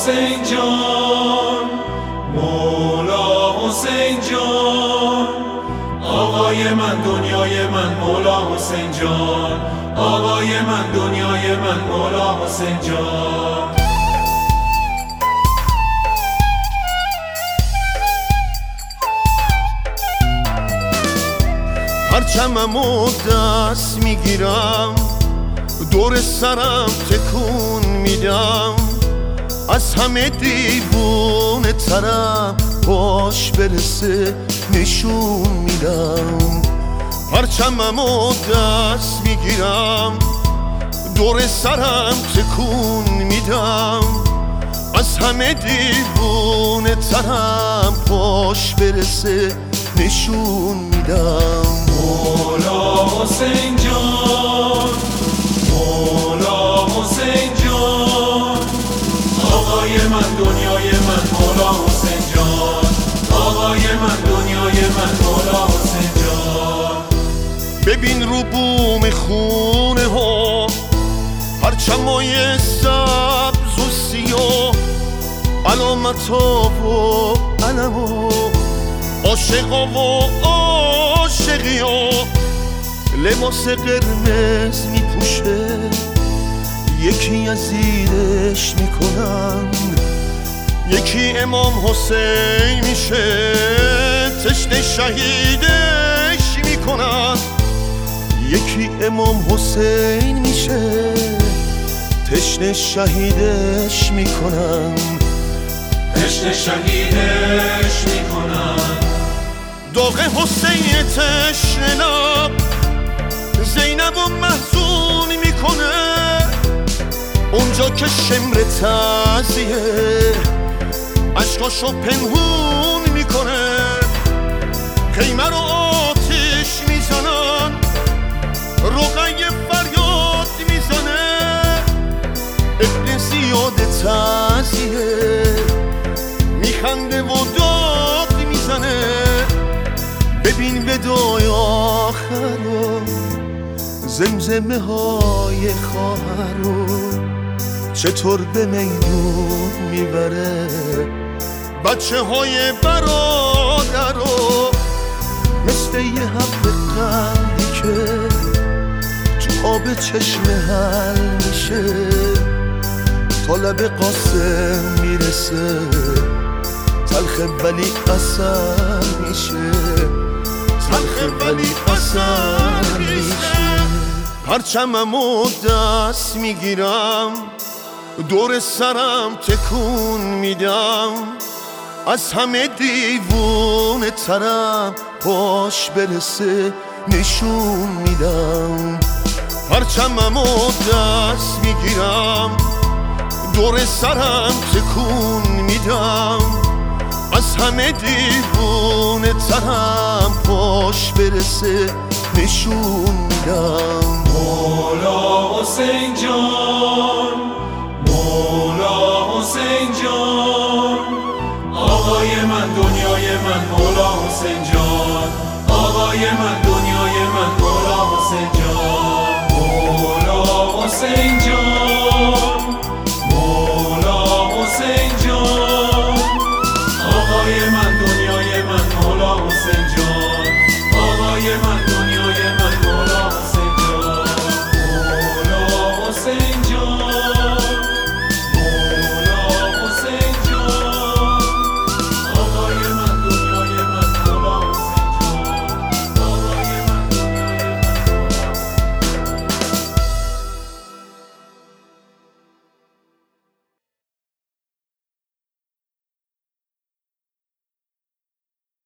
حسین جان، مولا حسین جان، آقای من دنیای من مولا حسین جان، آقای من دنیای من مولا حسین جان. پرچممو دست میگیرم، دور سرم تکون میدم، از همه دیوونه ترم باش برسه نشون میدم. پرچممو دست میگیرم، دور سرم تکون میدم، از همه دیوونه ترم باش برسه نشون میدم. مولا حسین جان، مولا حسین جان، آقای من دنیای من مولا حسین جان، آقای من دنیای من مولا حسین جان. ببین رو بوم خونه ها پرچمای سبز و سیاه، علامتا و علما، عاشقا و عاشقیا، لباس قرمز میپوشه، یکی از زیرش میکنن، یکی امام حسین میشه، تشنه شهیدش میکنن، یکی امام حسین میشه، تشنه شهیدش میکنن، تشنه شهیدش میکنن. داغ حسین تشنه لب زینب و محزون میکنه، اونجا که شمر تعزیه عشقاشو پنهون میکنه، خیمه رو آتش میزنن، رقیه فریاد میزنه، ابن زیاد تعزیه میخنده و داد میزنه. ببین ودای آخر رو، زمزمه های خواهر رو چطور به میدون میبره، بچه های برادر رو مثل یه حب قندی که تو آب چشم حل میشه، تا لب قاسم میرسه، تلخ ولی اثر میشه، تلخ ولی اثر میشه. پرچممو دست میگیرم، دور سرم تکون میدم، از همه دیوونه ترم باش برسه نشون میدم. پرچممو دست میگیرم، دور سرم تکون میدم، از همه دیوونه ترم باش برسه نشون میدم. مولا حسین جان، مولا حسین جان، آقای من دنیای من مولا حسین جان، آقای من دنیای من مولا حسین جان، مولا حسین جان.